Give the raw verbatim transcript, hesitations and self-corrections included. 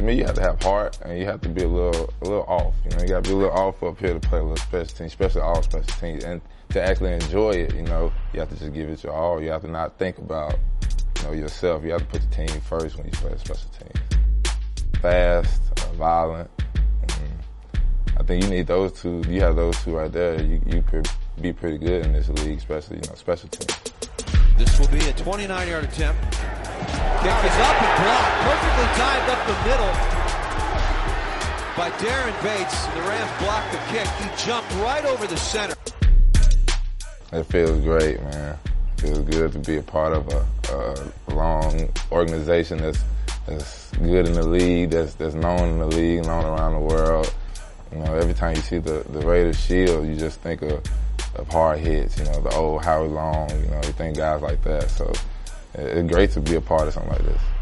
me, you have to have heart, and you have to be a little, a little off. You know, you got to be a little off up here to play a little special team, especially all special teams. And to actually enjoy it, you know, you have to just give it your all. You have to not think about, you know, yourself. You have to put the team first when you play special teams. Fast, uh, violent. Mm-hmm. I think you need those two. You have those two right there. You, you could be pretty good in this league, especially, you know, special teams. This will be a twenty-nine yard attempt. Kick is up and blocked. Perfectly timed up the middle by Darren Bates. The Rams blocked the kick. He jumped right over the center. It feels great, man. It feels good to be a part of a, a long organization that's, that's good in the league, that's, that's known in the league, known around the world. You know, every time you see the, the Raiders shield, you just think of, of hard hits, you know, the old Howie Long, you know, you think guys like that. So it's great to be a part of something like this.